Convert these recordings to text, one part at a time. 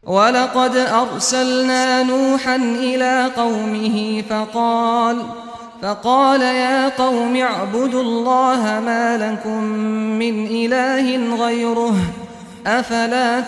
ولقد ارسلنا نوحا الى قومه فقال يا قوم اعبدوا الله ما لكم من اله غیره افلا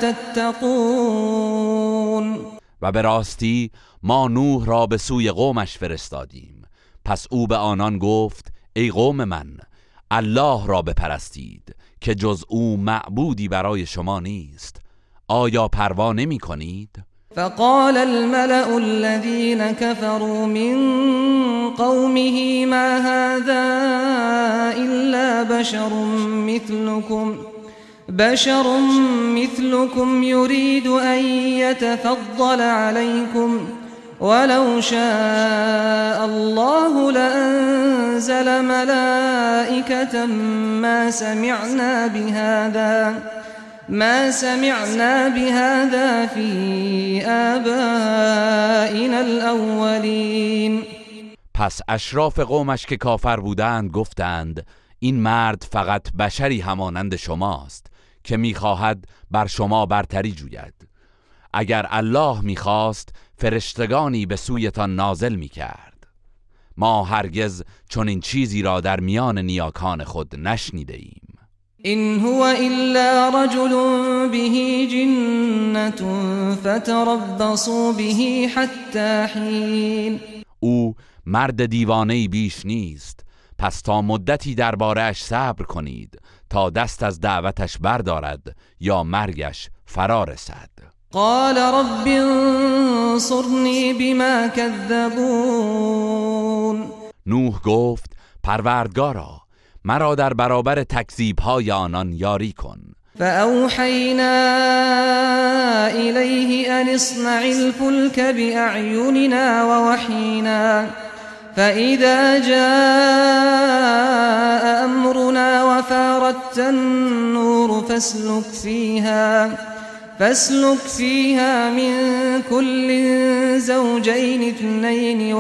تتقون. و به راستی ما نوح را به سوی قومش فرستادیم، پس او به آنان گفت ای قوم من، الله را بپرستید که جز او معبودی برای شما نیست. آیا پروا نمی کنید؟ فقال الملأ الذين كفروا من قومه ما هذا إلا بشر مثلكم يريد أن يتفضل عليكم ولو شاء الله لأنزل ملائكة ما سمعنا بهذا في آبائنا الأولين. پس اشراف قومش که کافر بودند گفتند این مرد فقط بشری همانند شماست که میخواهد بر شما برتری جوید. اگر الله میخواست فرشتگانی به سویتان نازل میکرد. ما هرگز چنین چیزی را در میان نیاکان خود نشنیده ایم. إن هو إلا رجل به جنة فتربصوا به حتى حين. او مرد دیوانه‌ای بیش نیست، پس تا مدتی درباره‌اش صبر کنید تا دست از دعوتش بردارد یا مرگش فرا رسد. قال رب انصرنی بما كذبون. نوح گفت پروردگارا مرا در برابر تکذیب‌های آنان یاری کن. فأوحينا إليه أن اصنع الفلك بأعيننا ووحينا فإذا جاء أمرنا وفارت النور فاسلك فيها من كل زوجين اثنين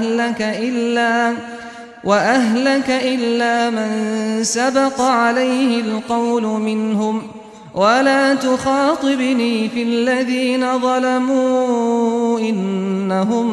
وأهلك إلا من سبق عليه القول منهم ولا تخاطبني في الذين ظلموا إنهم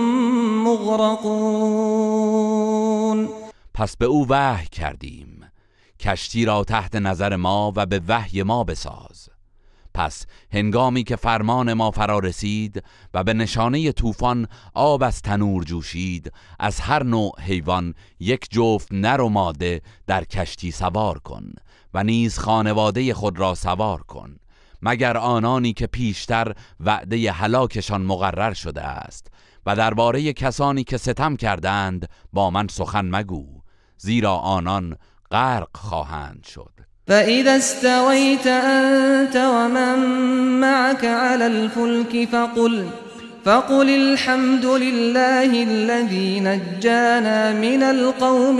مغرقون. پس به او وحی کردیم کشتی را تحت نظر ما و به وحی ما بساز. پس هنگامی که فرمان ما فرا رسید و به نشانه طوفان آب از تنور جوشید، از هر نوع حیوان یک جفت نر و ماده در کشتی سوار کن و نیز خانواده خود را سوار کن، مگر آنانی که پیشتر وعده هلاکشان مقرر شده است. و درباره کسانی که ستم کردند با من سخن مگو، زیرا آنان غرق خواهند شد. فإذا استويت أنت ومن معك على الفلك فقل الحمد لله الذي نجانا من القوم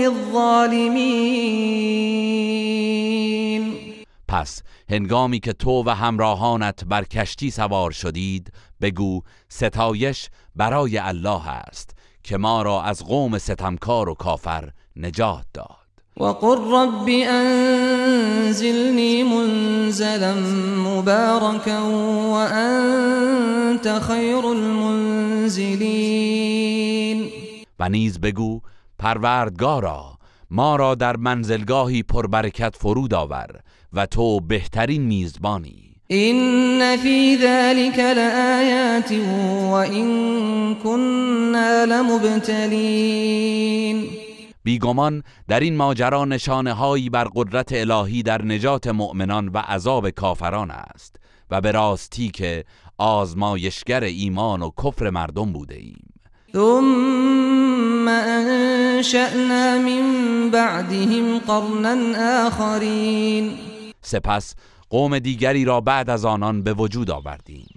الظالمين. پس هنگامی که تو و همراهانت بر کشتی سوار شدید بگو ستایش برای الله است که ما را از قوم ستمکار و کافر نجات داد. وقل رب انزلني منزلا مباركا وأنت خير المنزلين. و نیز بگو پروردگارا ما را در منزلگاهی پربرکت فرود آور و تو بهترین میزبانی. إن في ذلك لآيات وإن كنا لمبتلين. بیگمان در این ماجرا نشانه هایی بر قدرت الهی در نجات مؤمنان و عذاب کافران است و به راستی که آزمایشگر ایمان و کفر مردم بوده ایم. ثم انشأنا من بعدهم قرنا آخرین. سپس قوم دیگری را بعد از آنان به وجود آوردیم.